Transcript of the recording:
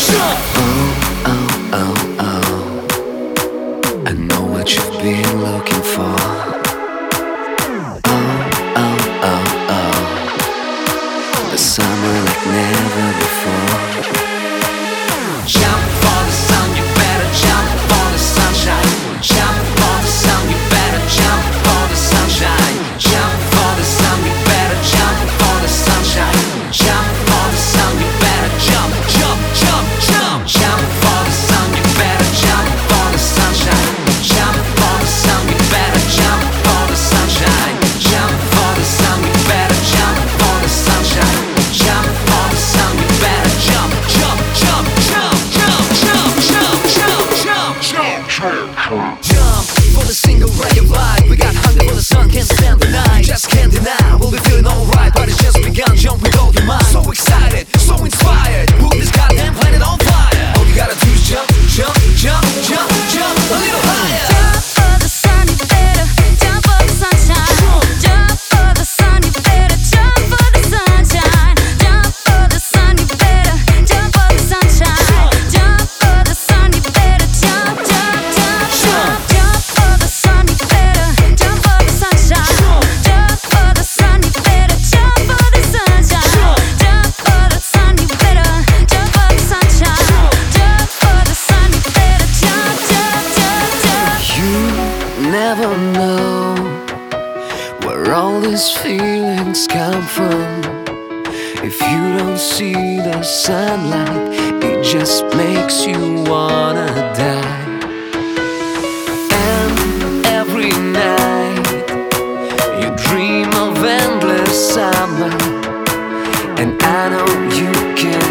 Oh, oh, oh, I know what you've been looking for. Oh, oh, oh, oh, the summer like never before. Jump for the sun, you better jump for the sunshine. Jump for the sun, you better jump for the sunshine. Jump for the sun, you better jump for the sunshine. Jump for the sun, you better jump, jump, jump, jump. Jump for the sun, you better jump for the sunshine. Jump for the sun, you better jump for the sunshine. Jump for the sun, you better jump for the sunshine. Jump for the sun, you better jump, jump, jump, jump, jump, jump, jump, jump, jump, jump. Jump for the single ray of light. We got hunger for the sun, can't stand the night. Just can't deny, we'll be feeling alright. But it's just begun, jump with all your mind. So excited, so inspired. Put this goddamn planet on fire. All you gotta do is jump, jump, jump, jump, jump a little higher. Jump for the sun, you better jump for the sunshine. Jump for the sun, you better jump for the sunshine. Jump for the sun, you better jump for the sunshine. Jump for the sun, you better jump, jump, jump, jump. Jump for the sun, you better jump for the sunshine. Jump for the sun, you better jump for the sunshine. Jump for the sun, you better jump for the sunshine. Jump for the sun, you better jump, jump, jump, jump. You never know where all these feelings come from. If you don't see the sunlight, it just makes you wanna die. And every night you dream of endless summer, and I know you can